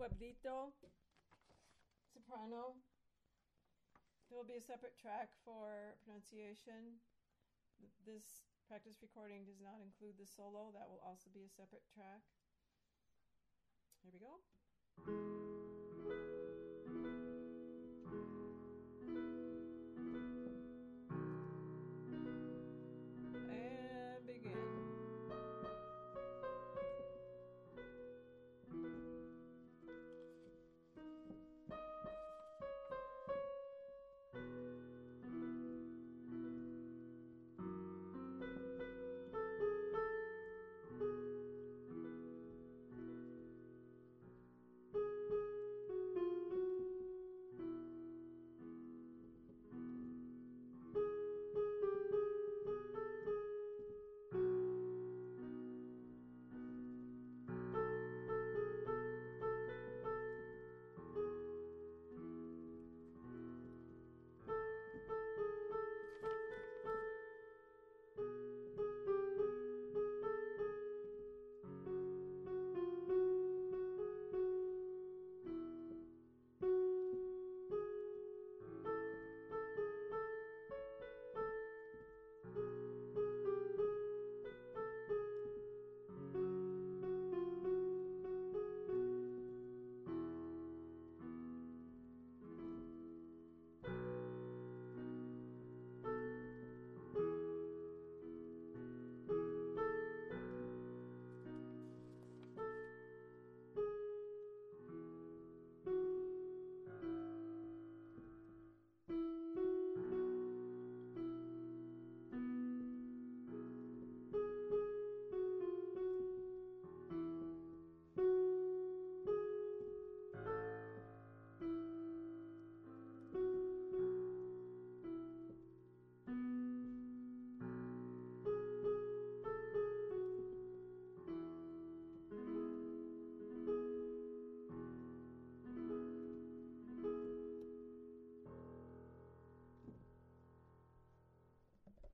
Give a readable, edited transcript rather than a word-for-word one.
Pueblito, soprano. There will be a separate track for pronunciation. This practice recording does not include the solo. That will also be a separate track. Here we go.